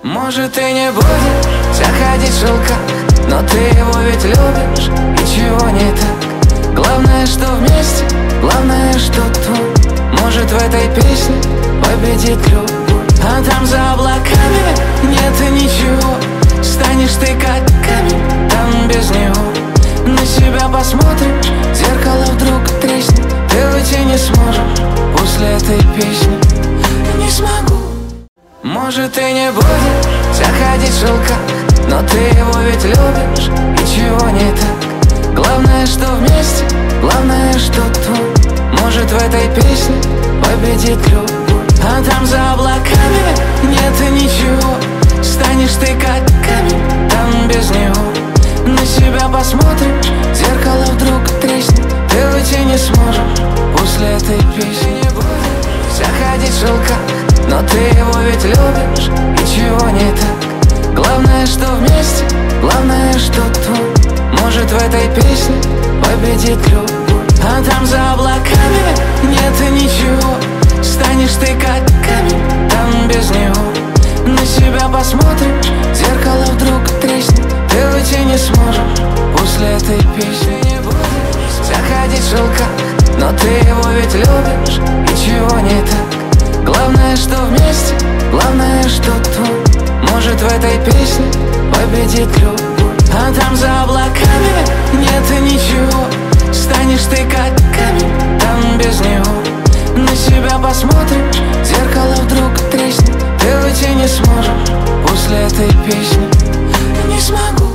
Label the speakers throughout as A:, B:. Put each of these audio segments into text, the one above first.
A: Может и не будет заходить шелка, но ты его ведь любишь, и чего не так? Главное, что вместе, главное, что твой. Может в этой песне победит любовь. А там за облаками нет ничего, станешь ты как камень, там без него. На себя посмотришь, зеркало вдруг треснет, ты уйти не сможешь после этой песни. Не смогу. Может и не будет заходить шелка, но ты его ведь любишь, и чего не так? Главное, что вместе, главное, что твой. Может в этой песне победит любовь. А там за облаками нет ничего, станешь ты как камень, там без него. На себя посмотришь, зеркало вдруг треснет, ты уйти не сможешь после этой песни. Не будет заходить шелка, но ты его ведь любишь, и чего не так? Главное, что вместе, главное, что твой. Может в этой песне победит любовь. А там за облаками нет ничего, станешь ты как камень, там без него. На себя посмотришь, зеркало вдруг треснет, ты уйти не сможешь после этой песни. Не будет заходить шелка, но ты его ведь любишь, и чего не так? Главное, что вместе, главное, что твой. Может в этой песне победит любовь. А там за облаками нет ничего, станешь ты как камень, там без него. На себя посмотришь, зеркало вдруг треснет, ты уйти не сможешь после этой песни. Не смогу.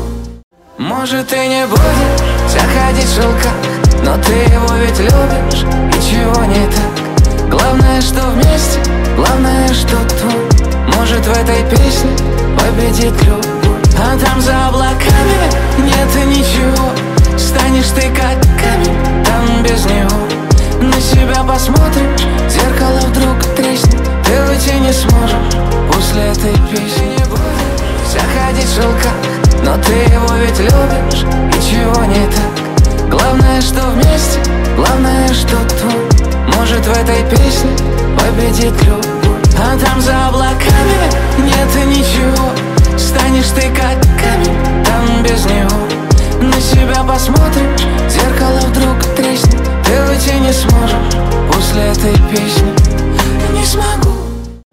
A: Может и не будет заходить шелка, но ты его ведь любишь, и чего не так? Главное, что вместе, главное, что твой. Может в этой песне победит любовь. А там за облаками нет ничего, станешь ты как камень, там без него. На себя посмотришь, зеркало вдруг треснет, ты уйти не сможешь после этой песни. Не будет заходить шелка, но ты его ведь любишь, и чего не так? Главное, что вместе, главное, что твой. Может в этой песне победит любовь. А там за облаками нет ничего, станешь ты как камень, там без него. На себя посмотришь,